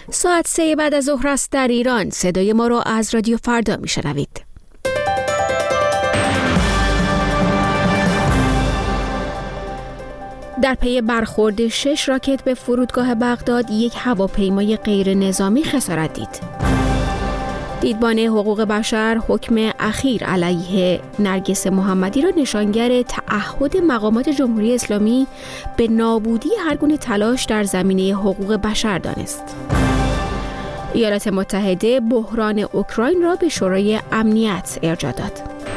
ساعت 3 بعد از ظهر است در ایران. صدای ما را از رادیو فردا میشنوید. در پی برخورد 6 راکت به فرودگاه بغداد، یک هواپیمای غیر نظامی خسارت دید. دیدبان حقوق بشر حکم اخیر علیه نرگس محمدی را نشانگر تعهد مقامات جمهوری اسلامی به نابودی هر گونه تلاش در زمینه حقوق بشر دانست. ایالات متحده بحران اوکراین را به شورای امنیت ارجاع داد.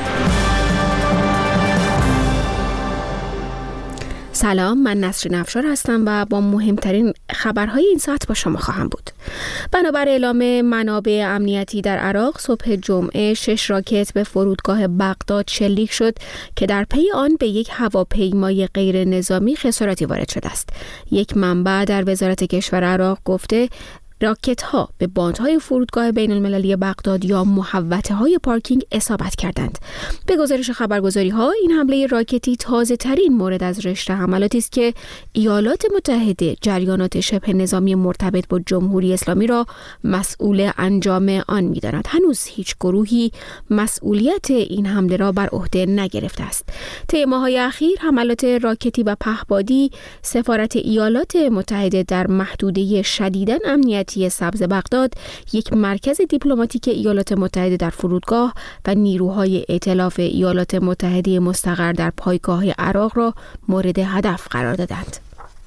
سلام، من نسرین افشار هستم و با مهمترین خبرهای این ساعت با شما خواهم بود. بنابر اعلام منابع امنیتی در عراق، صبح جمعه 6 راکت به فرودگاه بغداد شلیک شد که در پی آن به یک هواپیمای غیر نظامی خساراتی وارد شده است. یک منبع در وزارت کشور عراق گفته راکت‌ها به باندهای فرودگاه بین‌المللی بغداد یا محوطه‌های پارکینگ اصابت کردند. به گزارش خبرگزاری‌ها، این حمله راکتی تازه‌ترین مورد از رشته حملاتی است که ایالات متحده جریانات شبه نظامی مرتبط با جمهوری اسلامی را مسئول انجام آن می‌داند. هنوز هیچ گروهی مسئولیت این حمله را بر عهده نگرفته است. طی ماه‌های اخیر حملات راکتی و پهپادی سفارت ایالات متحده در محدوده شدیداً امنیتی سبز بغداد، یک مرکز دیپلماتیک ایالات متحده در فرودگاه و نیروهای ائتلاف ایالات متحده مستقر در پایگاه عراق را مورد هدف قرار دادند.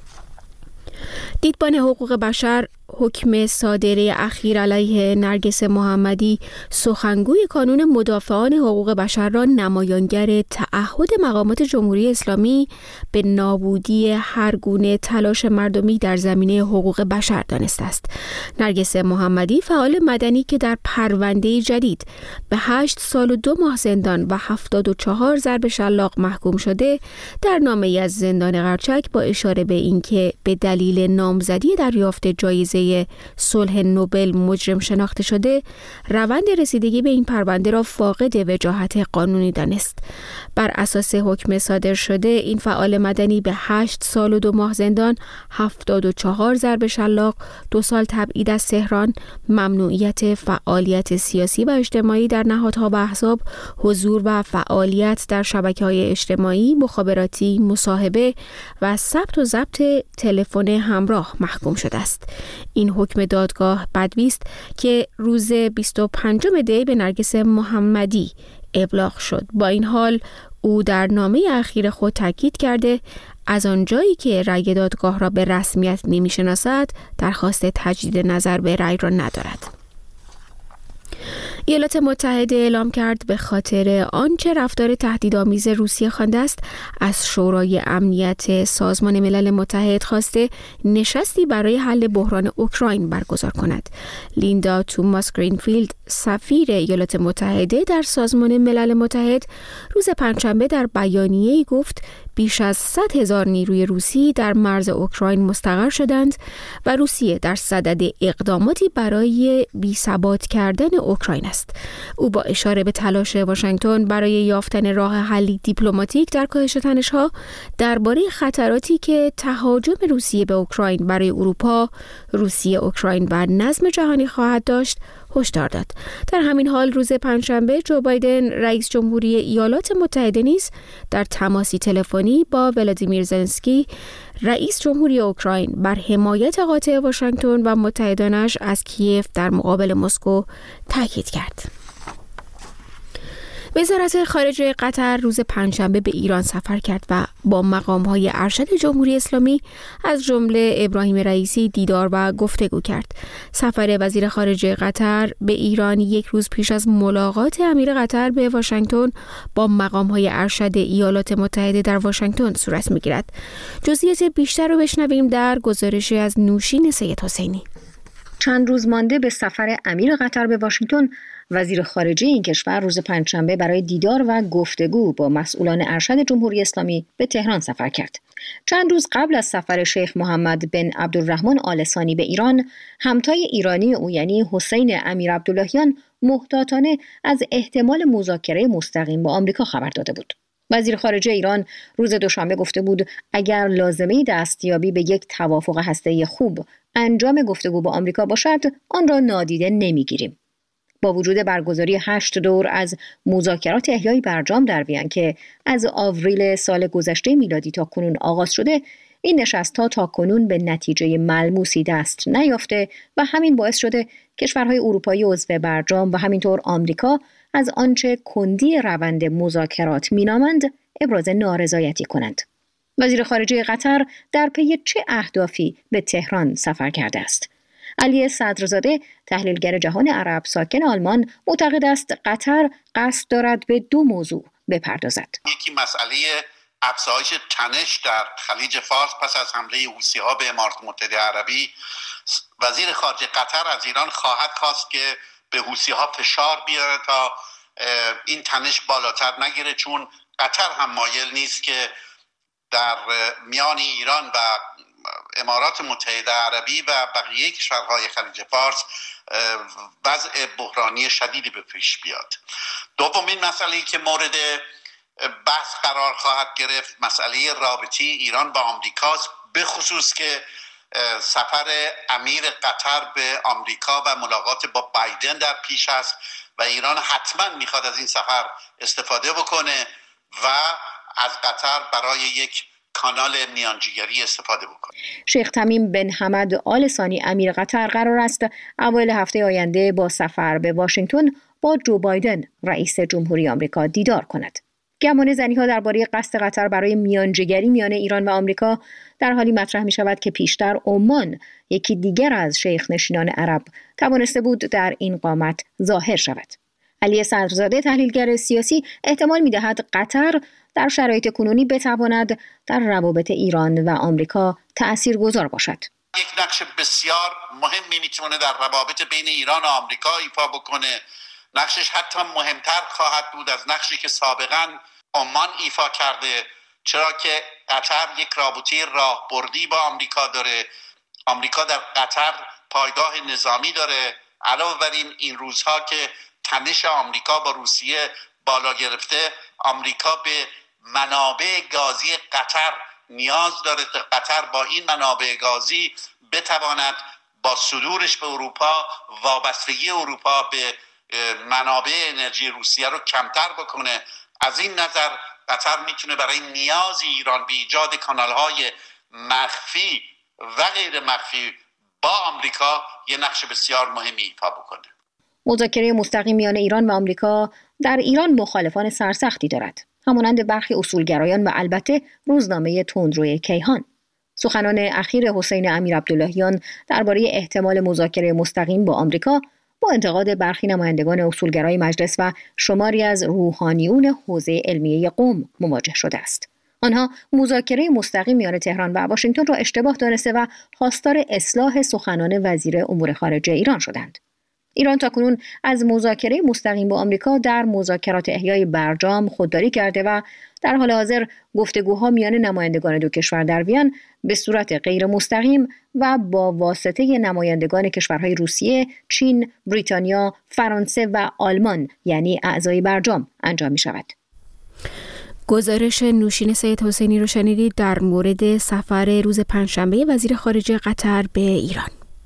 دیدبان حقوق بشر حکم صادره اخیر علیه نرگس محمدی، سخنگوی کانون مدافعان حقوق بشر، را نمایانگر تعهد مقامات جمهوری اسلامی به نابودی هر گونه تلاش مردمی در زمینه حقوق بشر دانسته است. نرگس محمدی، فعال مدنی که در پرونده جدید به 8 سال و 2 ماه زندان و 74 ضرب شلاق محکوم شده، در نامه‌ای از زندان قرچک با اشاره به اینکه به دلیل نامزدی دریافت جایزه صلح نوبل مجرم شناخته شده، روند رسیدگی به این پرونده را فاقد وجاهت قانونی دانست. بر اساس حکم صادر شده، این فعال مدنی به 8 سال و 2 ماه زندان، 74 ضرب شلاق، 2 سال تبعید از تهران، ممنوعیت فعالیت سیاسی و اجتماعی در نهادها و احزاب، حضور و فعالیت در شبکه‌های اجتماعی، مخابراتی، مصاحبه و ثبت و ضبط تلفن همراه محکوم شده است. این حکم دادگاه بدوی است که روز 25 دی به نرگس محمدی ابلاغ شد. با این حال او در نامه اخیر خود تاکید کرده از آنجایی که رأی دادگاه را به رسمیت نمی‌شناسد، درخواست تجدید نظر به رأی را ندارد. ایالات متحده اعلام کرد به خاطر آنچه رفتار تهدیدآمیز روسیه خوانده است، از شورای امنیت سازمان ملل متحد خواسته نشستی برای حل بحران اوکراین برگزار کند. لیندا توماس گرینفیلد، سفیر ایالات متحده در سازمان ملل متحد، روز پنجشنبه در بیانیه‌ای گفت بیش از 100,000 نیروی روسی در مرز اوکراین مستقر شدند و روسیه در صدد اقداماتی برای بی‌ثبات کردن اوکراین است. او با اشاره به تلاش واشنگتن برای یافتن راه حلی دیپلماتیک در کاهش تنش‌ها درباره خطراتی که تهاجم روسیه به اوکراین برای اروپا، روسیه، اوکراین و نظم جهانی خواهد داشت، هشدار داد. در همین حال روز پنجشنبه جو بایدن، رئیس جمهوری ایالات متحده، نیز در تماسی تلفنی با ولادیمیر زلنسکی، رئیس جمهوری اوکراین، بر حمایت قاطع واشنگتن و متحدانش از کیف در مقابل مسکو تاکید کرد. وزارت خارجه قطر روز پنجشنبه به ایران سفر کرد و با مقام‌های ارشد جمهوری اسلامی از جمله ابراهیم رئیسی دیدار و گفتگو کرد. سفر وزیر خارجه قطر به ایران یک روز پیش از ملاقات امیر قطر به واشنگتن با مقام‌های ارشد ایالات متحده در واشنگتن صورت می‌گیرد. جزئیات بیشتر رو بشنویم در گزارشی از نوشین سید حسینی. چند روز مانده به سفر امیر قطر به واشنگتن، وزیر خارجه این کشور روز پنجشنبه برای دیدار و گفتگو با مسئولان ارشد جمهوری اسلامی به تهران سفر کرد. چند روز قبل از سفر شیخ محمد بن عبدالرحمن آل ثانی به ایران، همتای ایرانی او یعنی حسین امیر عبداللهیان محتاطانه از احتمال مذاکره مستقیم با آمریکا خبر داده بود. وزیر خارجه ایران روز دوشنبه گفته بود اگر لازمه دستیابی به یک توافق هسته‌ای خوب انجام گفتگو با آمریکا باشد، آن را نادیده نمیگیریم. با وجود برگزاری 8 دور از مذاکرات احیای برجام در وین که از آوریل سال گذشته میلادی تا کنون آغاز شده، این نشست‌ها تا کنون به نتیجه ملموسی دست نیافته و همین باعث شده کشورهای اروپایی عضو برجام و همینطور آمریکا از آنچه کندی روند مذاکرات مینامند ابراز نارضایتی کنند. وزیر خارجه قطر در پی چه اهدافی به تهران سفر کرده است؟ علی صدرزاده، تحلیلگر جهان عرب ساکن آلمان، معتقد است قطر قصد دارد به 2 موضوع بپردازد. یکی مسئله افزایش تنش در خلیج فارس پس از حمله حوثی‌ها به امارات متحده عربی. وزیر خارجه قطر از ایران خواهد خواست که به حوثی‌ها فشار بیاره تا این تنش بالاتر نگیره، چون قطر هم مایل نیست که در میان ایران و امارات متحده عربی و بقیه کشورهای خلیج فارس وضع بحرانی شدیدی به پیش بیاد. دومین مسئله‌ای که مورد بحث قرار خواهد گرفت مسئله رابطه ایران با آمریکاست، به خصوص که سفر امیر قطر به آمریکا و ملاقات با بایدن در پیش است و ایران حتما میخواد از این سفر استفاده بکنه و از قطر برای یک کانال میانجیگری استفاده بکنه. شیخ تمیم بن حمد آل ثانی امیر قطر قرار است اوایل هفته آینده با سفر به واشنگتن با جو بایدن رئیس جمهوری آمریکا دیدار کند. گمان زنی‌ها درباره قصد قطر برای میانجیگری میان ایران و آمریکا در حالی مطرح می شود که پیشتر عمان، یکی دیگر از شیخ نشینان عرب، توانسته بود در این قامت ظاهر شود. علی صدرزاده، تحلیلگر سیاسی، احتمال می دهد قطر در شرایط کنونی بتواند در روابط ایران و آمریکا تأثیرگذار باشد. یک نقش بسیار مهمی میتونه در روابط بین ایران و آمریکا ایفا بکنه. نقشش حتی مهمتر خواهد بود از نقشی که سابقاً عمان ایفا کرده، چرا که قطر یک رابطه راهبردی با آمریکا داره. آمریکا در قطر پایگاه نظامی داره. علاوه بر این روزها که تنش آمریکا با روسیه بالا گرفته، آمریکا به منابع گازی قطر نیاز داره که قطر با این منابع گازی بتواند با صدورش به اروپا وابستگی اروپا به منابع انرژی روسیه رو کمتر بکنه. از این نظر قطر میتونه برای نیاز ایران به ایجاد کانال‌های مخفی و غیر مخفی با آمریکا یه نقش بسیار مهمی ایفا بکنه. مذاکره مستقیم میان ایران و آمریکا در ایران مخالفان سرسختی دارد، همانند برخی اصولگرایان و البته روزنامه تندروی کیهان. سخنان اخیر حسین امیر عبداللهیان درباره احتمال مذاکره مستقیم با آمریکا با انتقاد برخی نمایندگان اصولگرای مجلس و شماری از روحانیون حوزه علمیه قم مواجه شده است. آنها مذاکره مستقیم میان تهران و واشنگتن را اشتباه دانسته و خواستار اصلاح سخنان وزیر امور خارجه ایران شدند. ایران تاکنون از مذاکره مستقیم با آمریکا در مذاکرات احیای برجام خودداری کرده و در حال حاضر گفتگوها میان نمایندگان دو کشور در وین به صورت غیر مستقیم و با واسطه نمایندگان کشورهای روسیه، چین، بریتانیا، فرانسه و آلمان، یعنی اعضای برجام، انجام می شود. گزارش نوشین سید حسینی رو شنیدید در مورد سفر روز پنجشنبه وزیر خارجه قطر به ایران.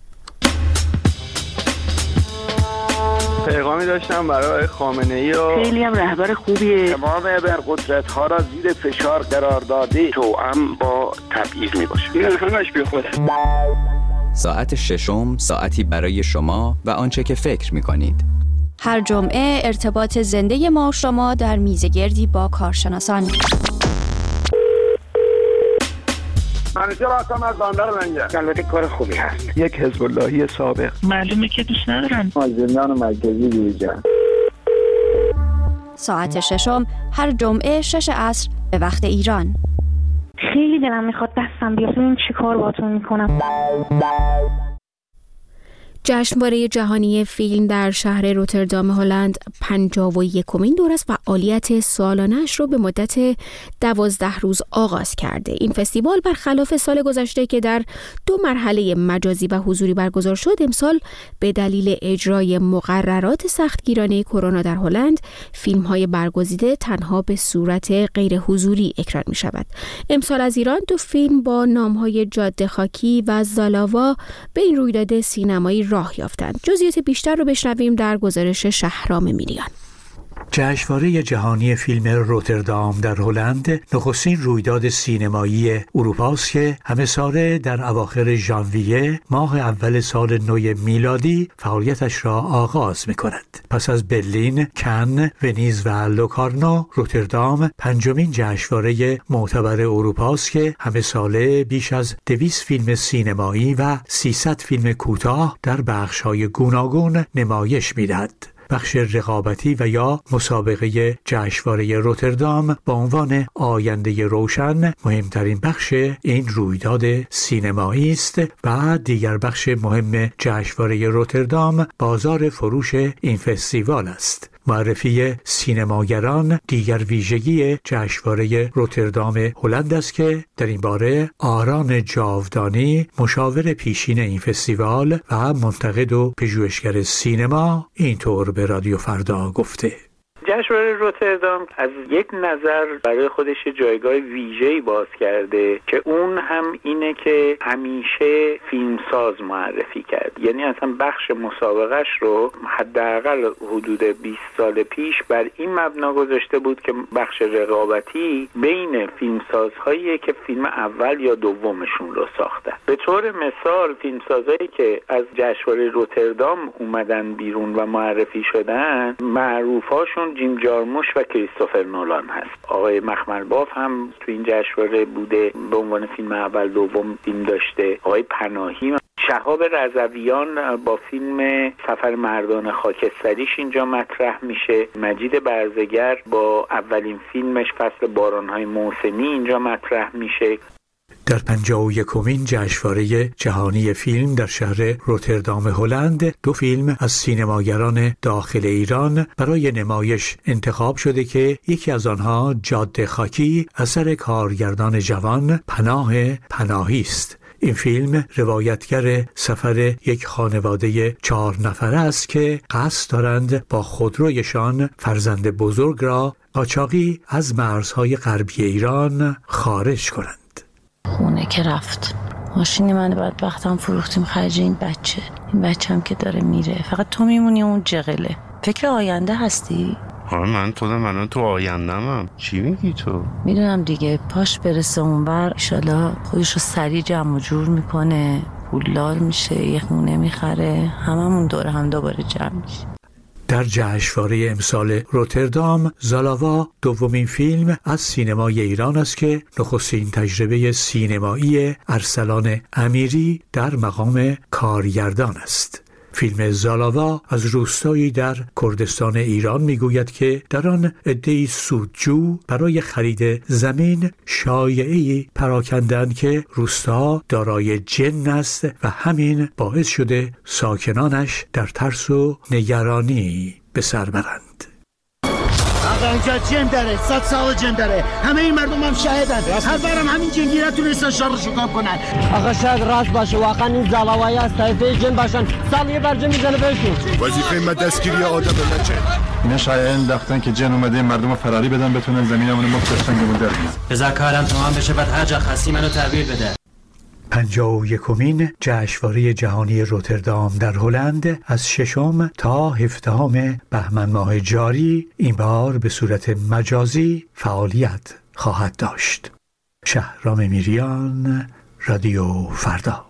پیغامی داشتم برای خامنه‌ای و خیلی هم رهبر خوبیه. تمام ابرقدرت‌ها را زیر فشار قرار داده، توأم با تبعیض میباشه. این همش بیخوده. ساعت ششم، ساعتی برای شما و آنچه که فکر می‌کنید. هر جمعه ارتباط زنده ما و شما در میزگردی با کارشناسان. منیجر هستم از بندر منگه. البته کار خوبی هست. یک حزب اللهی سابق. معلومه که دوست ندارن. از زندان مرکزی بیرون. ساعت ششم هر جمعه 6 عصر به وقت ایران. خیلی دلم میخواد دستم بیاد، این چی کار باهاتون میکنم. جشنواره جهانی فیلم در شهر روتردام هلند 51مین دوره از فعالیت سالانه‌اش رو به مدت 12 روز آغاز کرده. این فستیوال برخلاف سال گذشته که در 2 مرحله مجازی و حضوری برگزار شد، امسال به دلیل اجرای مقررات سختگیرانه کرونا در هلند، فیلم‌های برگزیده تنها به صورت غیر حضوری اکران می‌شود. امسال از ایران 2 فیلم با نام‌های جاده خاکی و زالاوا به این رویداد سینمایی راه یافتند. جزئیات بیشتر رو بشنویم در گزارش شهرام میریان. جشنواره جهانی فیلم روتردام در هلند نخستین رویداد سینمایی اروپاست که همه ساله در اواخر ژانویه ماه اول سال نو میلادی فعالیتش را آغاز می‌کند. پس از برلین، کن، ونیز و لوکارنو، روتردام 5مین جشنواره معتبر اروپاست که همه ساله بیش از 200 فیلم سینمایی و 300 فیلم کوتاه در بخش‌های گوناگون نمایش می‌دهد. بخش رقابتی و یا مسابقه جشنواره روتردام با عنوان آینده روشن مهمترین بخش این رویداد سینمایی است و دیگر بخش مهم جشنواره روتردام بازار فروش این فستیوال است. معرفی سینماگران دیگر ویژگی جشنواره روتردام هلند است که در این باره آران جاودانی، مشاور پیشین این فستیوال و منتقد و پژوهشگر سینما، اینطور به رادیو فردا گفته: جشنواره روتردام از یک نظر برای خودش جایگاه ویژه‌ای باز کرده که اون هم اینه که همیشه فیلمساز معرفی کرد. یعنی اصلا بخش مسابقهش رو حداقل حدود 20 سال پیش بر این مبنا گذاشته بود که بخش رقابتی بین فیلمسازهایی که فیلم اول یا دومشون رو ساختن. به طور مثال فیلمسازهایی که از جشنواره روتردام اومدن بیرون و معرفی شدن، معروفاشون جیم جارموش و کریستوفر نولان هست. آقای مخملباف هم تو این جشنواره بوده، به عنوان فیلم اول دوم فیلم داشته. آقای پناهی، شهاب رضویان با فیلم سفر مردان خاکستریش اینجا مطرح میشه. مجید برزگر با اولین فیلمش فصل بارانهای موسمی اینجا مطرح میشه. در 51مین جشنواره جهانی فیلم در شهر روتردام هلند 2 فیلم از سینماگران داخل ایران برای نمایش انتخاب شده که یکی از آنها جاده خاکی اثر کارگردان جوان پناه پناهی است. این فیلم روایتگر سفر یک خانواده 4 نفره است که قصد دارند با خودرویشان فرزند بزرگ را قاچاقی از مرزهای غربی ایران خارج کنند. خونه که رفت، ماشین من بدبختم فروختیم خرج این بچه هم که داره میره. فقط تو میمونی اون جغله. فکر آینده هستی؟ من تو آینده‌ام. چی میگی تو؟ میدونم دیگه، پاش برسه اونور انشالله خودشو سریع جمع و جور میکنه، پولدار میشه، یه خونه میخره، هممون دور هم دوباره جمع میشه. در جشنواره امسال روتردام زالاوا 2مین فیلم از سینمای ایران است که نخستین تجربه سینمایی ارسلان امیری در مقام کارگردان است. فیلم زالاوا از روستایی در کردستان ایران میگوید که در آن عده‌ای سودجو برای خرید زمین شایعه‌ای پراکندند که روستا دارای جن است و همین باعث شده ساکنانش در ترس و نگرانی به سر برند. آقا اینجا جن داره، 100 سال جن داره، همه این مردم هم شاهدن. هر بارم همین جنگیرا تونستن شر رو شکار کنن. آقا شاید راست باشه، واقعا این زالاوایی از طایفه جن باشن. سال یه بر جن میزنه بهشون. وظیفه ما دستگیری آدم نچه. اینا شایعه انداختن که جن اومده مردم رو فراری بدن بتونن زمینمون رو مفتشنگمون در بیارن. بذار کارم تمام بشه بعد هر جا خاصی منو تحویل بده. 51مین جشنواره جهانی روتردام در هلند از 6 تا 17 بهمن ماه جاری این بار به صورت مجازی فعالیت خواهد داشت. شهرام میریان، رادیو فردا.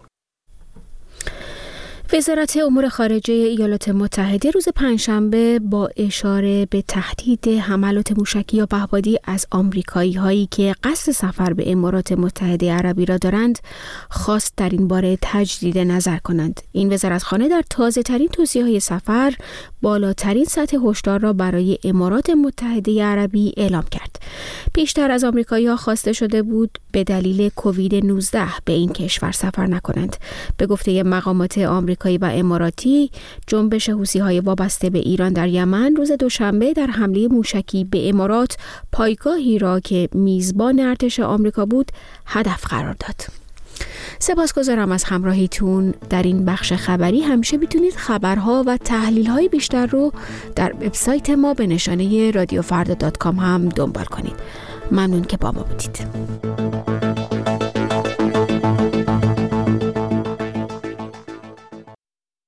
وزارت امور خارجه ایالات متحده روز پنجشنبه با اشاره به تهدید حملات موشکی یا پهپادی از آمریکایی‌هایی که قصد سفر به امارات متحده عربی را دارند خواست در این باره تجدید نظر کنند. این وزارتخانه در تازه‌ترین توصیه‌های سفر بالاترین سطح هشدار را برای امارات متحده عربی اعلام کرد. پیشتر از آمریکایی‌ها خواسته شده بود به دلیل کووید 19 به این کشور سفر نکنند. به گفته مقامات آمریکا آمریکایی و اماراتی جنبش حوثی‌های وابسته به ایران در یمن روز دوشنبه در حمله موشکی به امارات پایگاهی را که میزبان ارتش آمریکا بود هدف قرار داد. سپاسگزارم از همراهیتون در این بخش خبری. همیشه میتونید خبرها و تحلیل‌های بیشتر رو در وبسایت ما به نشانه radiofarda.com هم دنبال کنید. ممنون که با ما بودید.